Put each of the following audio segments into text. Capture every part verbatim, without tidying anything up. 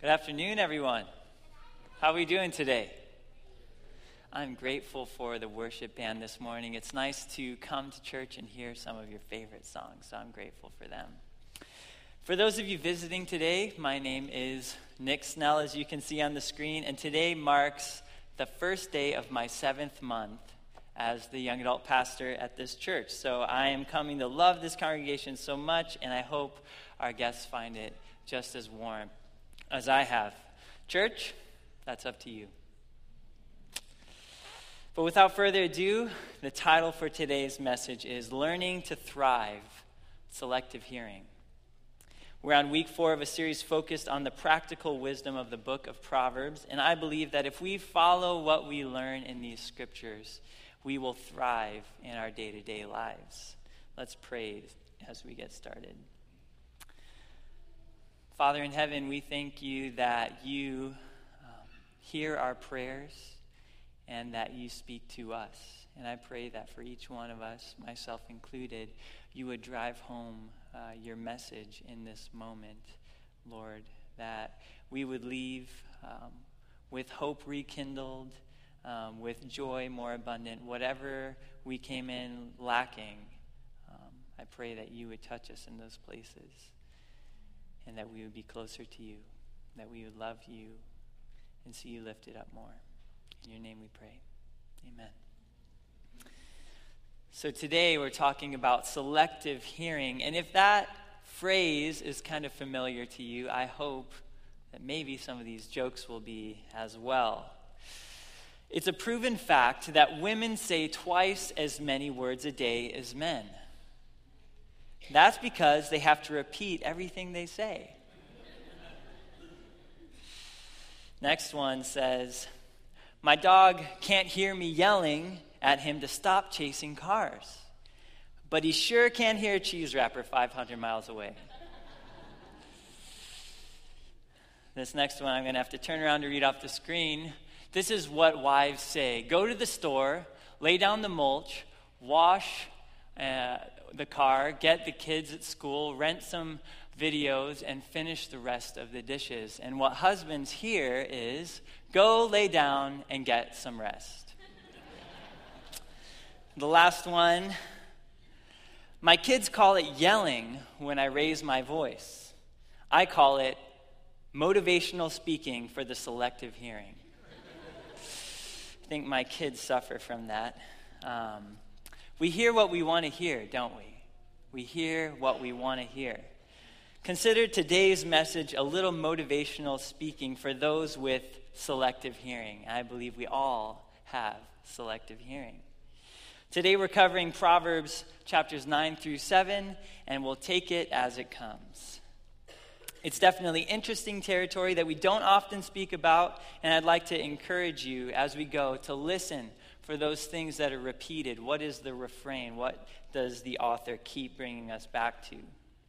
Good afternoon, everyone. How are we doing today? I'm grateful for the worship band this morning. It's nice to come to church and hear some of your favorite songs, so I'm grateful for them. For those of you visiting today, my name is Nick Snell, as you can see on the screen, and today marks the first day of my seventh month as the young adult pastor at this church. So I am coming to love this congregation so much, and I hope our guests find it just as warm as I have. Church, that's up to you. But without further ado, the title for today's message is Learning to Thrive, Selective Hearing. We're on week four of a series focused on the practical wisdom of the book of Proverbs, and I believe that if we follow what we learn in these scriptures, we will thrive in our day-to-day lives. Let's pray as we get started. Father in heaven, we thank you that you um, hear our prayers and that you speak to us. And I pray that for each one of us, myself included, you would drive home uh, your message in this moment, Lord, that we would leave um, with hope rekindled, um, with joy more abundant. Whatever we came in lacking, um, I pray that you would touch us in those places, and that we would be closer to you, that we would love you and see you lifted up more. In your name we pray. Amen. So today we're talking about selective hearing. And if that phrase is kind of familiar to you, I hope that maybe some of these jokes will be as well. It's a proven fact that women say twice as many words a day as men. That's because they have to repeat everything they say. Next one says, my dog can't hear me yelling at him to stop chasing cars, but he sure can hear a cheese wrapper five hundred miles away. This next one I'm going to have to turn around to read off the screen. This is what wives say. Go to the store, lay down the mulch, wash uh, the car, get the kids at school, rent some videos, and finish the rest of the dishes. And what husbands hear is, go lay down and get some rest. The last one, my kids call it yelling when I raise my voice. I call it motivational speaking for the selective hearing. I think my kids suffer from that. Um, we hear what we want to hear, don't we? We hear what we want to hear. Consider today's message a little motivational speaking for those with selective hearing. I believe we all have selective hearing. Today we're covering Proverbs chapters nine through seven, and we'll take it as it comes. It's definitely interesting territory that we don't often speak about, and I'd like to encourage you as we go to listen for those things that are repeated. What is the refrain? What does the author keep bringing us back to?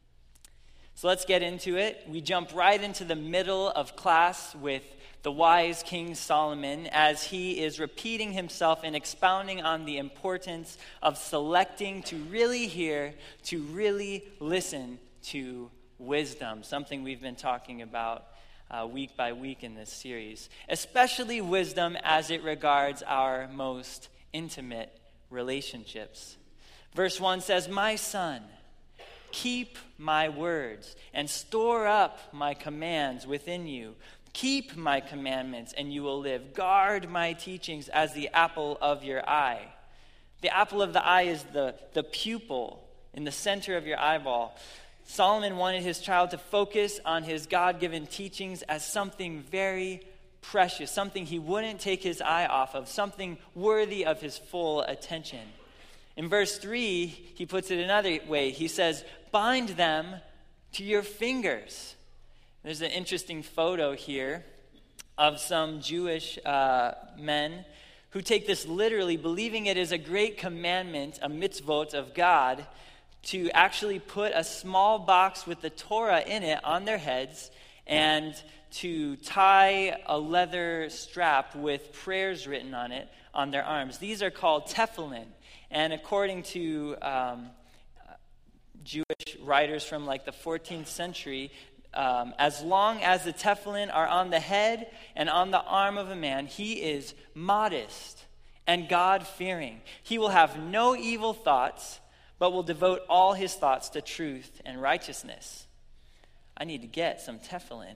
So let's get into it. We jump right into the middle of class with the wise King Solomon as he is repeating himself and expounding on the importance of selecting to really hear, to really listen to wisdom, something we've been talking about Uh, week by week in this series, especially wisdom as it regards our most intimate relationships. Verse one says, my son, keep my words and store up my commands within you. Keep my commandments and you will live. Guard my teachings as the apple of your eye. The apple of the eye is the, the pupil in the center of your eyeball. Solomon wanted his child to focus on his God-given teachings as something very precious, something he wouldn't take his eye off of, something worthy of his full attention. In verse three, he puts it another way. He says, bind them to your fingers. There's an interesting photo here of some Jewish uh, men who take this literally, believing it is a great commandment, a mitzvot of God, to actually put a small box with the Torah in it on their heads and to tie a leather strap with prayers written on it on their arms. These are called tefillin. And according to um, Jewish writers from like the fourteenth century, um, as long as the tefillin are on the head and on the arm of a man, he is modest and God-fearing. He will have no evil thoughts, but will devote all his thoughts to truth and righteousness. I need to get some tefillin.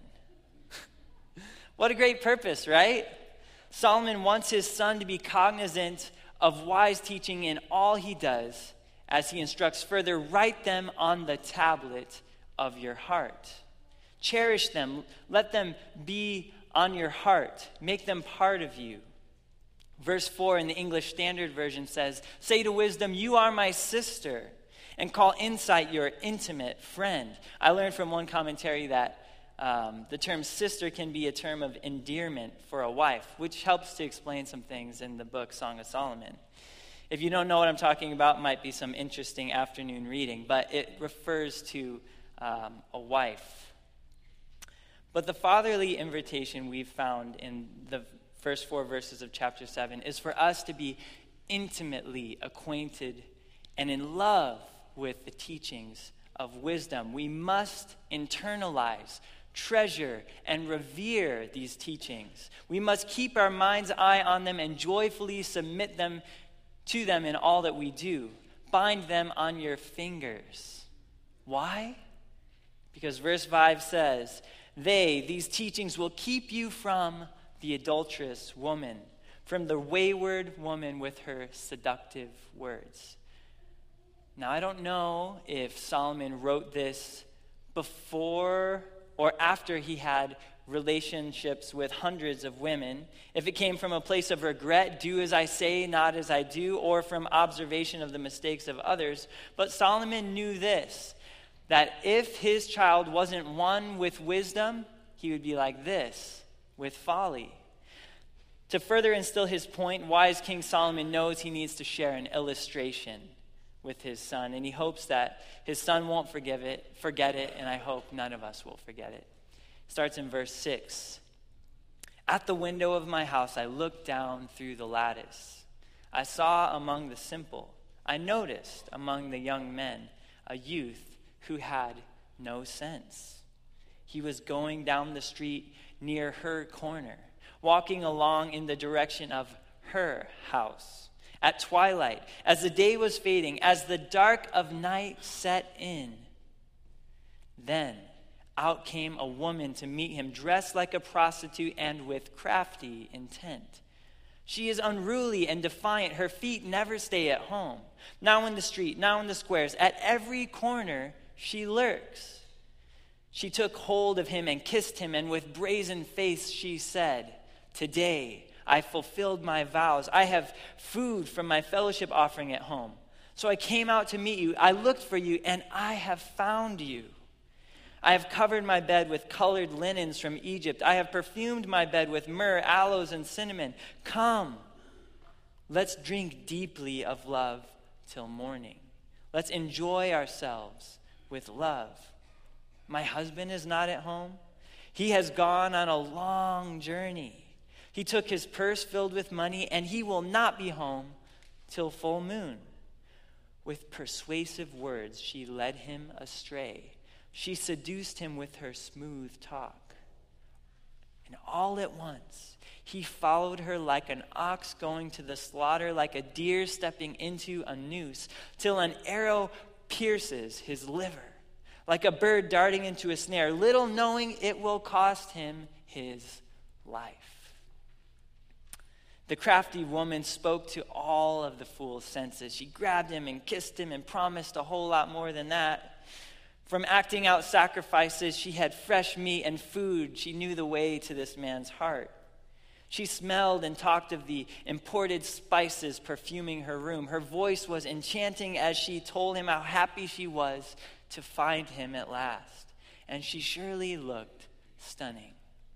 What a great purpose, right? Solomon wants his son to be cognizant of wise teaching in all he does. As he instructs further, write them on the tablet of your heart. Cherish them. Let them be on your heart. Make them part of you. Verse four in the English Standard Version says, say to wisdom, you are my sister, and call insight your intimate friend. I learned from one commentary that um, the term sister can be a term of endearment for a wife, which helps to explain some things in the book Song of Solomon. If you don't know what I'm talking about, it might be some interesting afternoon reading, but it refers to um, a wife. But the fatherly invitation we've found in the first four verses of chapter seven is for us to be intimately acquainted and in love with the teachings of wisdom. We must internalize, treasure, and revere these teachings. We must keep our mind's eye on them and joyfully submit them to them in all that we do. Bind them on your fingers. Why? Because verse five says, they, these teachings, will keep you from the adulterous woman, from the wayward woman with her seductive words. Now, I don't know if Solomon wrote this before or after he had relationships with hundreds of women, if it came from a place of regret, do as I say, not as I do, or from observation of the mistakes of others. But Solomon knew this, that if his child wasn't one with wisdom, he would be like this, with folly. To further instill his point, wise King Solomon knows he needs to share an illustration with his son, and he hopes that his son won't forgive it, forget it, and I hope none of us will forget it. Starts in verse six. At the window of my house, I looked down through the lattice. I saw among the simple, I noticed among the young men, a youth who had no sense. He was going down the street near her corner, walking along in the direction of her house. At twilight, as the day was fading, as the dark of night set in, then out came a woman to meet him, dressed like a prostitute and with crafty intent. She is unruly and defiant. Her feet never stay at home. Now in the street, now in the squares, at every corner she lurks. She took hold of him and kissed him, and with brazen face she said, today I fulfilled my vows. I have food from my fellowship offering at home. So I came out to meet you. I looked for you, and I have found you. I have covered my bed with colored linens from Egypt. I have perfumed my bed with myrrh, aloes, and cinnamon. Come, let's drink deeply of love till morning. Let's enjoy ourselves with love. My husband is not at home. He has gone on a long journey. He took his purse filled with money, and he will not be home till full moon. With persuasive words, she led him astray. She seduced him with her smooth talk. And all at once, he followed her like an ox going to the slaughter, like a deer stepping into a noose, till an arrow pierces his liver, like a bird darting into a snare, little knowing it will cost him his life. The crafty woman spoke to all of the fool's senses. She grabbed him and kissed him and promised a whole lot more than that. From acting out sacrifices, she had fresh meat and food. She knew the way to this man's heart. She smelled and talked of the imported spices perfuming her room. Her voice was enchanting as she told him how happy she was to find him at last. And she surely looked stunning.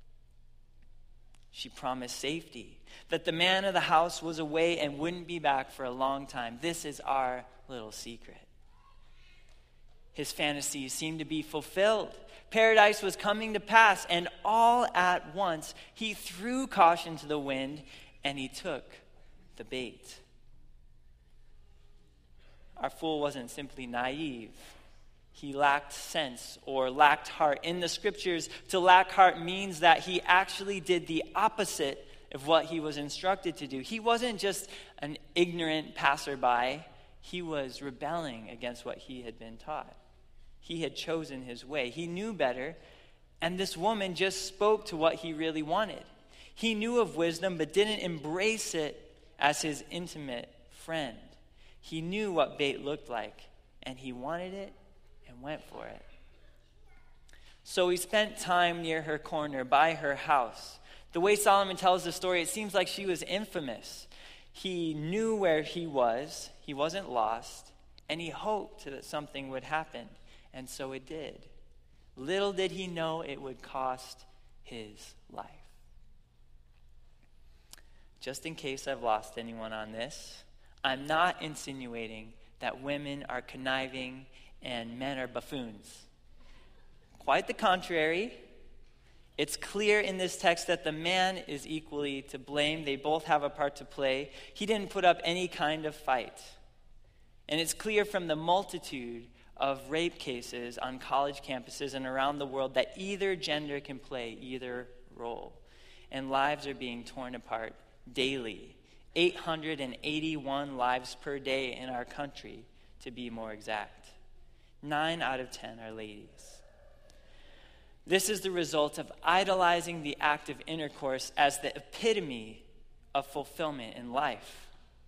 She promised safety, that the man of the house was away and wouldn't be back for a long time. This is our little secret. His fantasies seemed to be fulfilled. Paradise was coming to pass, and all at once he threw caution to the wind, and he took the bait. Our fool wasn't simply naive. he lacked sense or lacked heart. In the scriptures, to lack heart means that he actually did the opposite of what he was instructed to do. He wasn't just an ignorant passerby. He was rebelling against what he had been taught. He had chosen his way. He knew better, and this woman just spoke to what he really wanted. He knew of wisdom, but didn't embrace it as his intimate friend. He knew what bait looked like, and he wanted it and went for it. So he spent time near her corner, by her house. The way Solomon tells the story, it seems like she was infamous. He knew where he was. He wasn't lost. And he hoped that something would happen. And so it did. Little did he know it would cost his life. Just in case I've lost anyone on this, I'm not insinuating that women are conniving and men are buffoons. Quite the contrary. It's clear in this text that the man is equally to blame. They both have a part to play. He didn't put up any kind of fight. And it's clear from the multitude of rape cases on college campuses and around the world that either gender can play either role. And lives are being torn apart daily. eight hundred eighty-one lives per day in our country, to be more exact. Nine out of ten are ladies. This is the result of idolizing the act of intercourse as the epitome of fulfillment in life.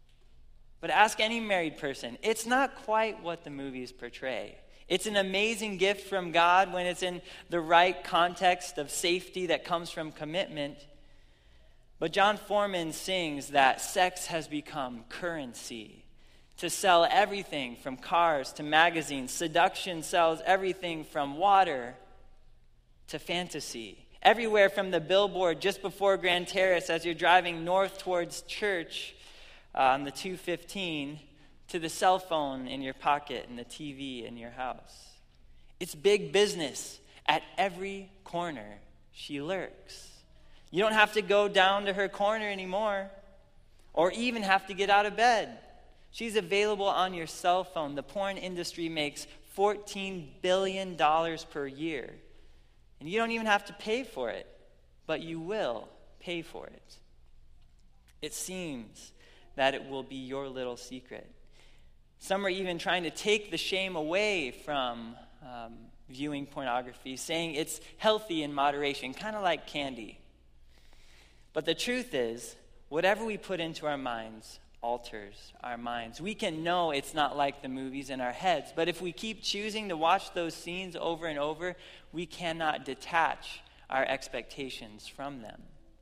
But ask any married person, it's not quite what the movies portray. It's an amazing gift from God when it's in the right context of safety that comes from commitment. But John Foreman sings that sex has become currency. To sell everything from cars to magazines, seduction sells everything from water to fantasy. Everywhere from the billboard just before Grand Terrace as you're driving north towards church uh, on the two fifteen to the cell phone in your pocket and the T V in your house. It's big business. At every corner she lurks. You don't have to go down to her corner anymore or even have to get out of bed. She's available on your cell phone. The porn industry makes fourteen billion dollars per year. And you don't even have to pay for it, but you will pay for it. It seems that it will be your little secret. Some are even trying to take the shame away from um, viewing pornography, saying it's healthy in moderation, kind of like candy. But the truth is, whatever we put into our minds alters our minds. We can know it's not like the movies in our heads, but if we keep choosing to watch those scenes over and over, we cannot detach our expectations from them.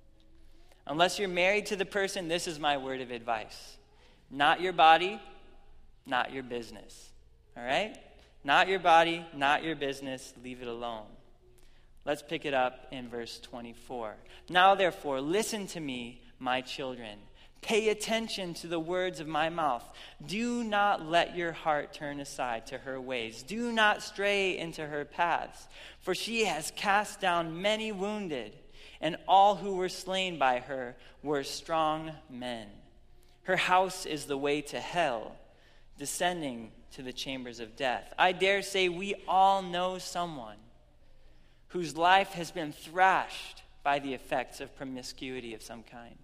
Unless you're married to the person, this is my word of advice. Not your body, not your business. All right? Not your body, not your business. Leave it alone. Let's pick it up in verse twenty-four. Now, therefore, listen to me, my children. Pay attention to the words of my mouth. Do not let your heart turn aside to her ways. Do not stray into her paths. For she has cast down many wounded, and all who were slain by her were strong men. Her house is the way to hell, descending to the chambers of death. I dare say we all know someone whose life has been thrashed by the effects of promiscuity of some kind.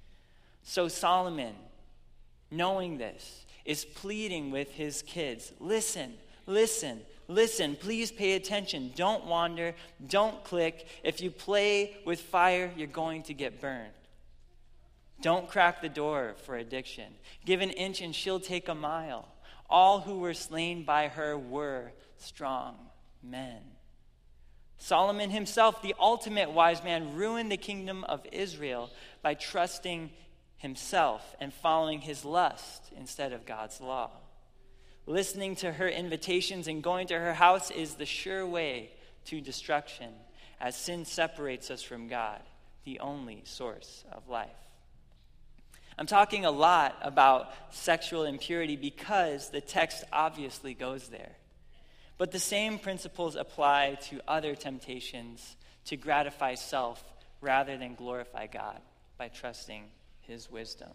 So Solomon, knowing this, is pleading with his kids. Listen, listen, listen. Please pay attention. Don't wander. Don't click. If you play with fire, you're going to get burned. Don't crack the door for addiction. Give an inch and she'll take a mile. All who were slain by her were strong men. Solomon himself, the ultimate wise man, ruined the kingdom of Israel by trusting himself and following his lust instead of God's law. Listening to her invitations and going to her house is the sure way to destruction, as sin separates us from God, the only source of life. I'm talking a lot about sexual impurity because the text obviously goes there. But the same principles apply to other temptations to gratify self rather than glorify God by trusting his wisdom.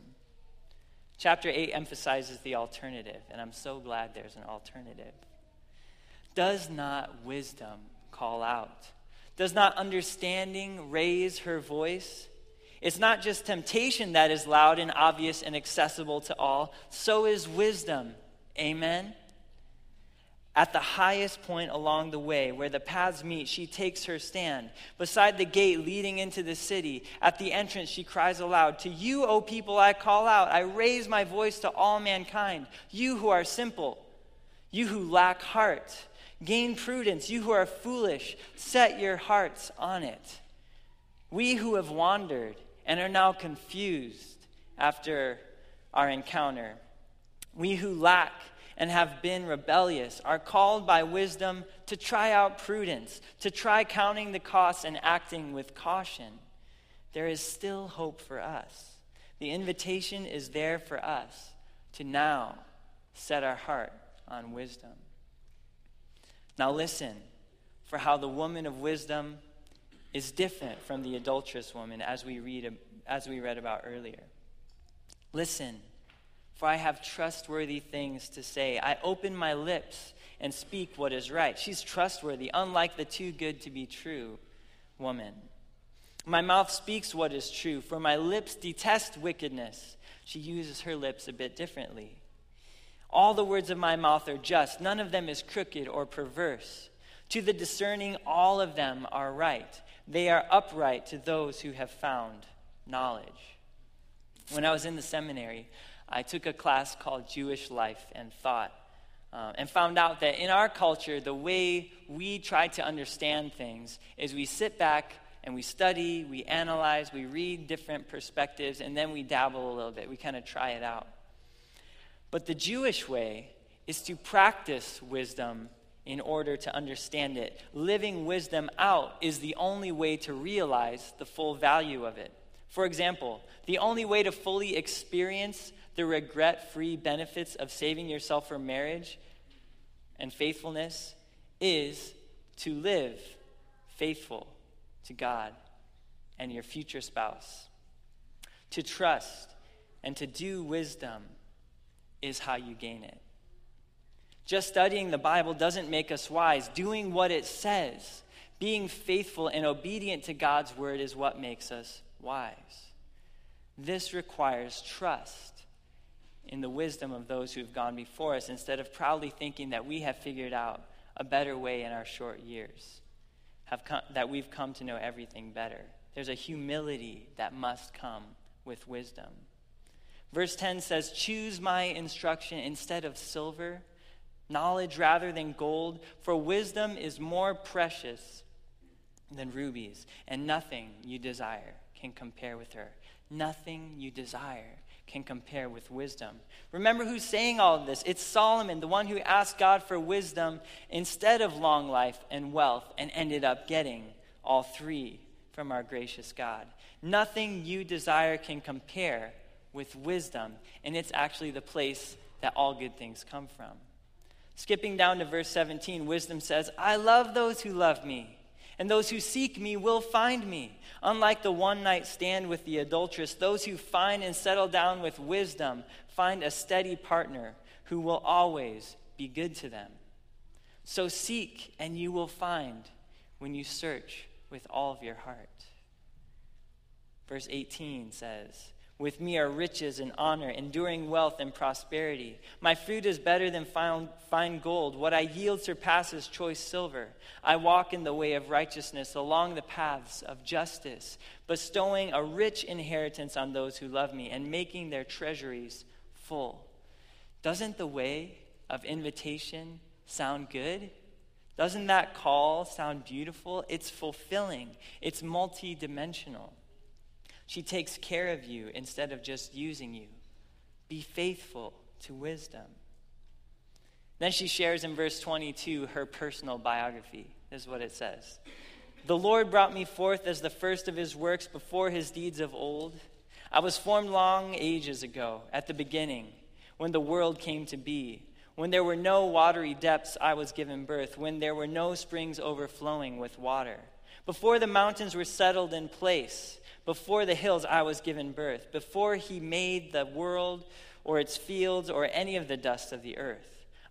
Chapter eight emphasizes the alternative, and I'm so glad there's an alternative. does not wisdom call out? Does not understanding raise her voice? It's not just temptation that is loud and obvious and accessible to all. So is wisdom. Amen? At the highest point along the way, where the paths meet, she takes her stand. Beside the gate leading into the city, at the entrance she cries aloud, "To you, O people, I call out. I raise my voice to all mankind. You who are simple, you who lack heart, gain prudence. You who are foolish, set your hearts on it. We who have wandered and are now confused after our encounter, we who lack and have been rebellious are called by wisdom to try out prudence, to try counting the costs and acting with caution. There is still hope for us. The invitation is there for us to now set our heart on wisdom." Now listen for how the woman of wisdom is different from the adulterous woman, as we read as we read about earlier. "Listen, for I have trustworthy things to say. I open my lips and speak what is right." She's trustworthy, unlike the too good to be true woman. "My mouth speaks what is true, for my lips detest wickedness." She uses her lips a bit differently. "All the words of my mouth are just. None of them is crooked or perverse. To the discerning, all of them are right. They are upright to those who have found knowledge." When I was in the seminary, I took a class called Jewish Life and Thought, um, and found out that in our culture, the way we try to understand things is we sit back and we study, we analyze, we read different perspectives, and then we dabble a little bit. We kind of try it out. But the Jewish way is to practice wisdom in order to understand it. Living wisdom out is the only way to realize the full value of it. For example, the only way to fully experience the regret-free benefits of saving yourself for marriage and faithfulness is to live faithful to God and your future spouse. To trust and to do wisdom is how you gain it. Just studying the Bible doesn't make us wise. Doing what it says, being faithful and obedient to God's word, is what makes us wise. This requires trust in the wisdom of those who have gone before us, instead of proudly thinking that we have figured out a better way in our short years, have come, that we've come to know everything better. There's a humility that must come with wisdom. Verse ten says, "Choose my instruction instead of silver, knowledge rather than gold, for wisdom is more precious than rubies, and nothing you desire can compare with her." Nothing you desire can compare with wisdom. Remember who's saying all of this. It's Solomon, the one who asked God for wisdom instead of long life and wealth, and ended up getting all three from our gracious God. Nothing you desire can compare with wisdom, and it's actually the place that all good things come from. Skipping down to verse seventeen, wisdom says, "I love those who love me, and those who seek me will find me." Unlike the one-night stand with the adulteress, those who find and settle down with wisdom find a steady partner who will always be good to them. So seek, and you will find when you search with all of your heart. Verse eighteen says, "With me are riches and honor, enduring wealth and prosperity. My fruit is better than fine, fine gold. What I yield surpasses choice silver. I walk in the way of righteousness along the paths of justice, bestowing a rich inheritance on those who love me and making their treasuries full." Doesn't the way of invitation sound good? Doesn't that call sound beautiful? It's fulfilling. It's multidimensional. She takes care of you instead of just using you. Be faithful to wisdom. Then she shares in verse twenty-two her personal biography. This is what it says. "The Lord brought me forth as the first of his works before his deeds of old. I was formed long ages ago, at the beginning, when the world came to be. When there were no watery depths, I was given birth. When there were no springs overflowing with water. Before the mountains were settled in place, before the hills I was given birth. Before he made the world or its fields or any of the dust of the earth.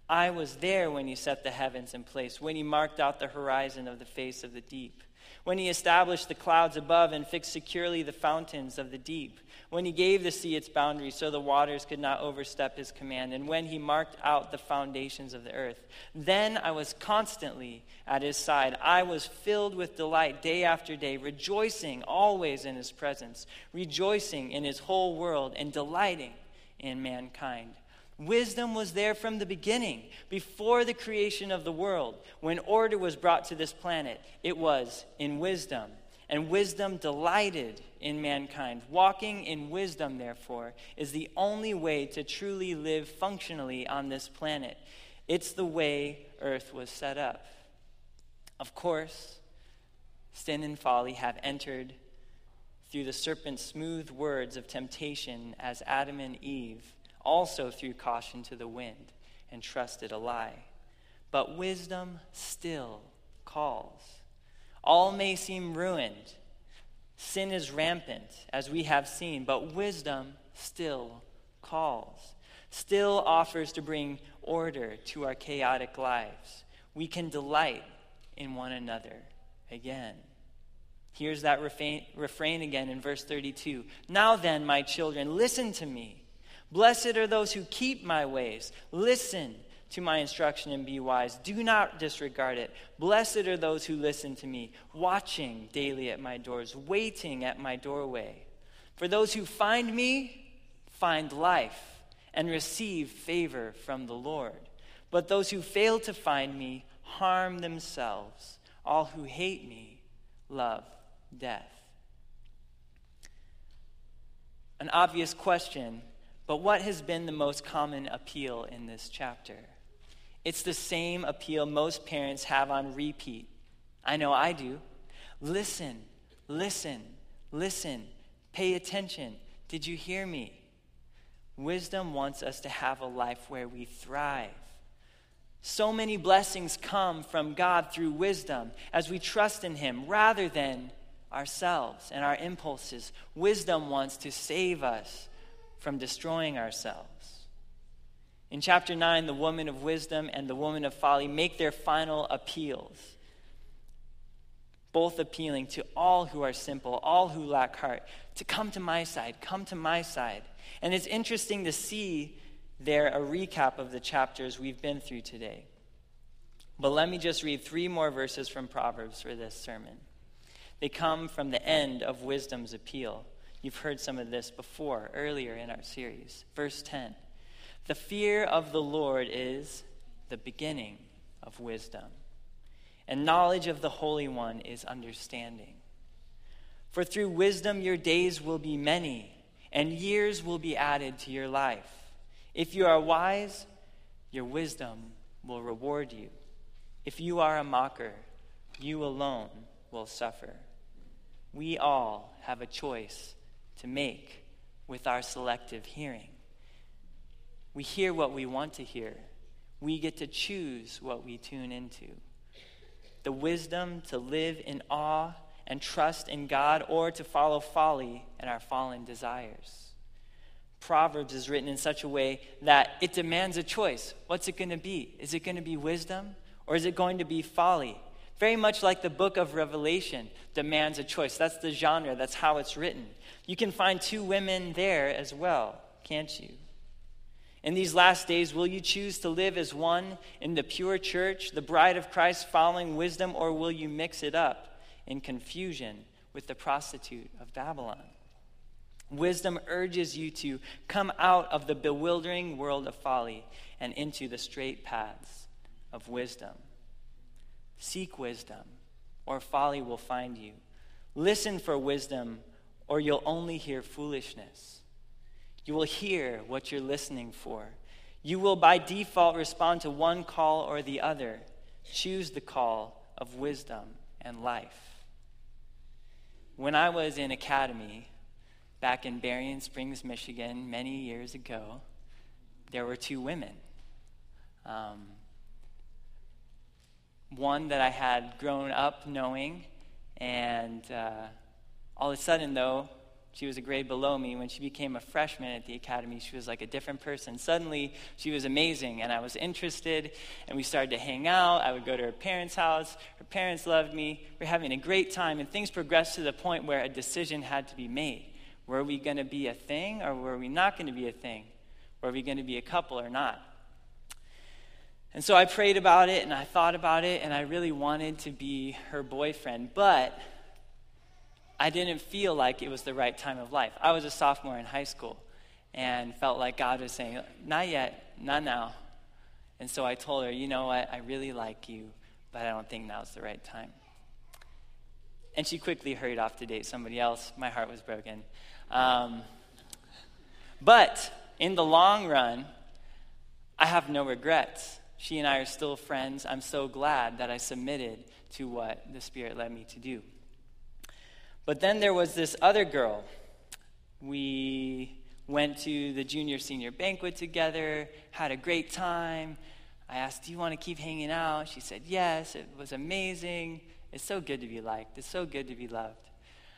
I was there when he set the heavens in place, when he marked out the horizon of the face of the deep, when he established the clouds above and fixed securely the fountains of the deep, when he gave the sea its boundaries so the waters could not overstep his command, and when he marked out the foundations of the earth. Then I was constantly at his side. I was filled with delight day after day, rejoicing always in his presence, rejoicing in his whole world, and delighting in mankind. Wisdom was there from the beginning, before the creation of the world. When order was brought to this planet, it was in wisdom. And wisdom delighted in mankind. Walking in wisdom, therefore, is the only way to truly live functionally on this planet. It's the way earth was set up. Of course, sin and folly have entered through the serpent's smooth words of temptation as Adam and Eve also threw caution to the wind and trusted a lie. But wisdom still calls. All may seem ruined. Sin is rampant, as we have seen, but wisdom still calls, still offers to bring order to our chaotic lives. We can delight in one another again. Here's that refrain, refrain again in verse thirty-two. Now then, my children, listen to me. Blessed are those who keep my ways. Listen to my instruction and be wise. Do not disregard it. Blessed are those who listen to me, watching daily at my doors, waiting at my doorway. For those who find me find life and receive favor from the Lord. But those who fail to find me harm themselves. All who hate me love death. An obvious question, but what has been the most common appeal in this chapter? It's the same appeal most parents have on repeat. I know I do. Listen, listen, listen. Pay attention. Did you hear me? Wisdom wants us to have a life where we thrive. So many blessings come from God through wisdom as we trust in him rather than ourselves and our impulses. Wisdom wants to save us from destroying ourselves. In chapter nine, the woman of wisdom and the woman of folly make their final appeals, both appealing to all who are simple, all who lack heart, to come to my side, come to my side. And it's interesting to see there a recap of the chapters we've been through today. But let me just read three more verses from Proverbs for this sermon. They come from the end of wisdom's appeal. You've heard some of this before, earlier in our series. Verse ten. The fear of the Lord is the beginning of wisdom, and knowledge of the Holy One is understanding. For through wisdom your days will be many, and years will be added to your life. If you are wise, your wisdom will reward you. If you are a mocker, you alone will suffer. We all have a choice to make with our selective hearing. We hear what we want to hear. We get to choose what we tune into. The wisdom to live in awe and trust in God, or to follow folly and our fallen desires. Proverbs is written in such a way that it demands a choice. What's it going to be? Is it going to be wisdom, or is it going to be folly? Very much like the book of Revelation demands a choice. That's the genre. That's how it's written. You can find two women there as well, can't you? In these last days, will you choose to live as one in the pure church, the bride of Christ, following wisdom, or will you mix it up in confusion with the prostitute of Babylon? Wisdom urges you to come out of the bewildering world of folly and into the straight paths of wisdom. Seek wisdom, or folly will find you. Listen for wisdom, or you'll only hear foolishness. You will hear what you're listening for. You will by default respond to one call or the other. Choose the call of wisdom and life. When I was in academy back in Berrien Springs, Michigan, many years ago, there were two women. Um, one that I had grown up knowing, and uh, all of a sudden, though, She was a grade below me. When she became a freshman at the academy, she was like a different person. Suddenly, she was amazing, and I was interested, and we started to hang out. I would go to her parents' house. Her parents loved me. We were having a great time, and things progressed to the point where a decision had to be made. Were we going to be a thing, or were we not going to be a thing? Were we going to be a couple or not? And so I prayed about it, and I thought about it, and I really wanted to be her boyfriend, but I didn't feel like it was the right time of life. I was a sophomore in high school and felt like God was saying, not yet, not now. And so I told her, you know what, I really like you, but I don't think now's the right time. And she quickly hurried off to date somebody else. My heart was broken. Um, but in the long run, I have no regrets. She and I are still friends. I'm so glad that I submitted to what the Spirit led me to do. But then there was this other girl. We went to the junior senior banquet together, had a great time. I asked, do you want to keep hanging out? She said, yes, it was amazing. It's so good to be liked. It's so good to be loved.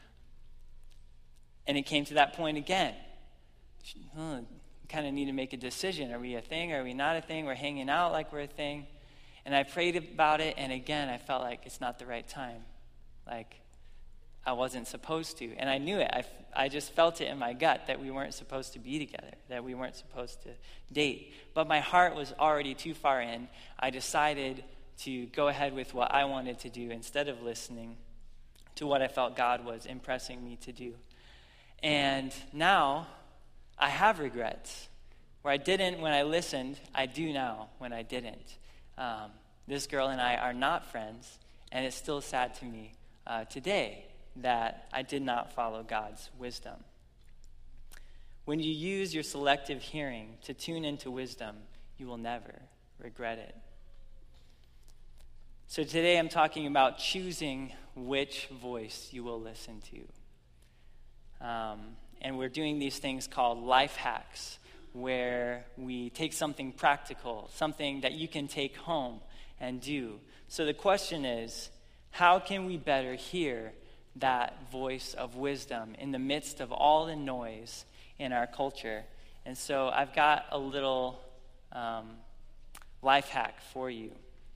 And it came to that point again. Oh, we kind of need to make a decision. Are we a thing? Are we not a thing? We're hanging out like we're a thing. And I prayed about it, and again, I felt like it's not the right time. Like, I wasn't supposed to. And I knew it. I, I just felt it in my gut that we weren't supposed to be together, that we weren't supposed to date. But my heart was already too far in. I decided to go ahead with what I wanted to do instead of listening to what I felt God was impressing me to do. And now I have regrets. Where I didn't when I listened, I do now when I didn't. Um, this girl and I are not friends, and it's still sad to me uh, today that I did not follow God's wisdom. When you use your selective hearing to tune into wisdom, you will never regret it. So today I'm talking about choosing which voice you will listen to. Um, and we're doing these things called life hacks, where we take something practical, something that you can take home and do. So the question is, how can we better hear that voice of wisdom in the midst of all the noise in our culture? And so I've got a little um, life hack for you.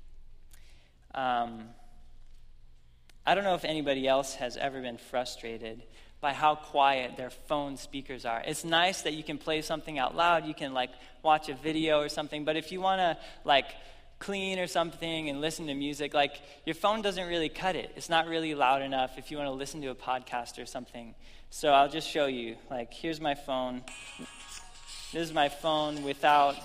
Um, I don't know if anybody else has ever been frustrated by how quiet their phone speakers are. It's nice that you can play something out loud, you can like watch a video or something, but if you want to like clean or something and listen to music, like your phone doesn't really cut it. It's not really loud enough if you want to listen to a podcast or something. So I'll just show you. Like, here's my phone. This is my phone without,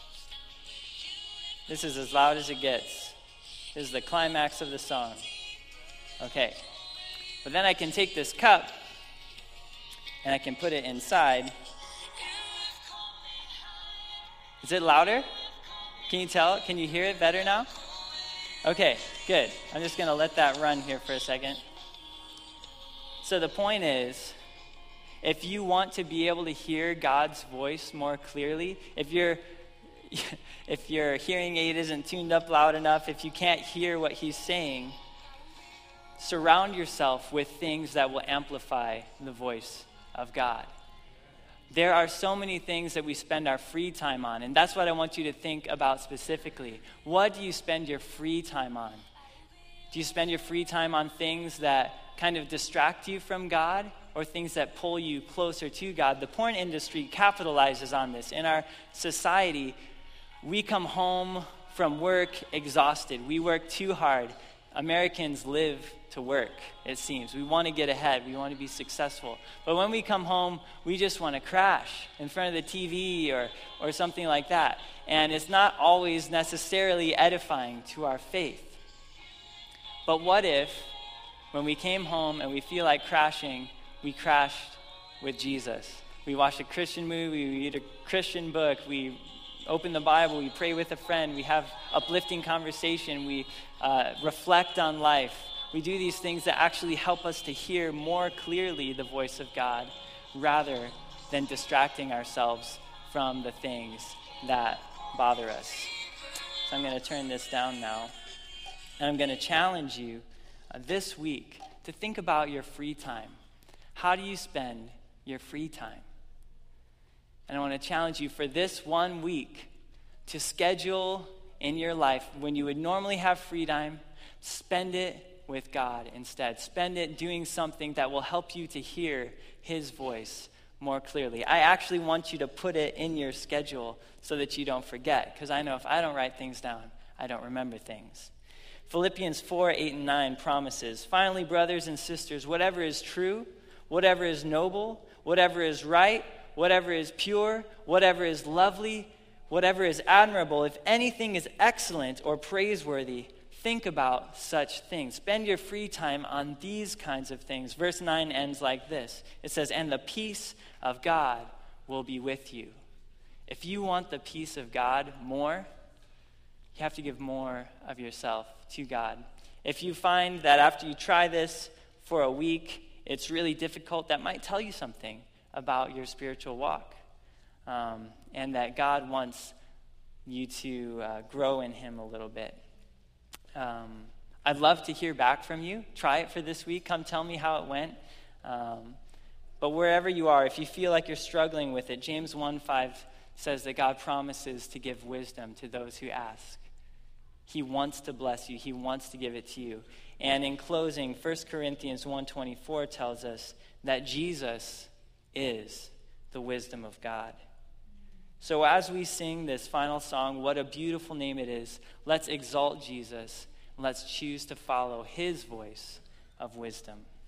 this is as loud as it gets. This is the climax of the song. Okay. But then I can take this cup and I can put it inside. Is it louder? Can you tell? Can you hear it better now? Okay, good. I'm just going to let that run here for a second. So the point is, if you want to be able to hear God's voice more clearly, if your if your hearing aid isn't tuned up loud enough, if you can't hear what he's saying, surround yourself with things that will amplify the voice of God. There are so many things that we spend our free time on, and that's what I want you to think about specifically. What do you spend your free time on? Do you spend your free time on things that kind of distract you from God, or things that pull you closer to God? The porn industry capitalizes on this. In our society, we come home from work exhausted. We work too hard. Americans live to work, it seems. We want to get ahead. We want to be successful. But when we come home, we just want to crash in front of the T V or, or something like that. And it's not always necessarily edifying to our faith. But what if, when we came home and we feel like crashing, we crashed with Jesus? We watch a Christian movie, we read a Christian book, we open the Bible, we pray with a friend, we have uplifting conversation, we uh, reflect on life. We do these things that actually help us to hear more clearly the voice of God, rather than distracting ourselves from the things that bother us. So I'm going to turn this down now, and I'm going to challenge you uh, this week to think about your free time. How do you spend your free time. And I want to challenge you for this one week to schedule in your life when you would normally have free time, spend it with God instead. Spend it doing something that will help you to hear his voice more clearly. I actually want you to put it in your schedule so that you don't forget, because I know if I don't write things down, I don't remember things. Philippians four, eight, and nine promises, finally, brothers and sisters, whatever is true, whatever is noble, whatever is right, whatever is pure, whatever is lovely, whatever is admirable, if anything is excellent or praiseworthy, think about such things. Spend your free time on these kinds of things. Verse nine ends like this. It says, and the peace of God will be with you. If you want the peace of God more, you have to give more of yourself to God. If you find that after you try this for a week, it's really difficult, that might tell you something about your spiritual walk. Um, and that God wants you to uh, grow in him a little bit. Um, I'd love to hear back from you. Try it for this week. Come tell me how it went. Um, but wherever you are, if you feel like you're struggling with it, James one five says that God promises to give wisdom to those who ask. He wants to bless you. He wants to give it to you. And in closing, First Corinthians one twenty-four tells us that Jesus is the wisdom of God. So as we sing this final song, what a beautiful name it is, let's exalt Jesus. Let's choose to follow his voice of wisdom.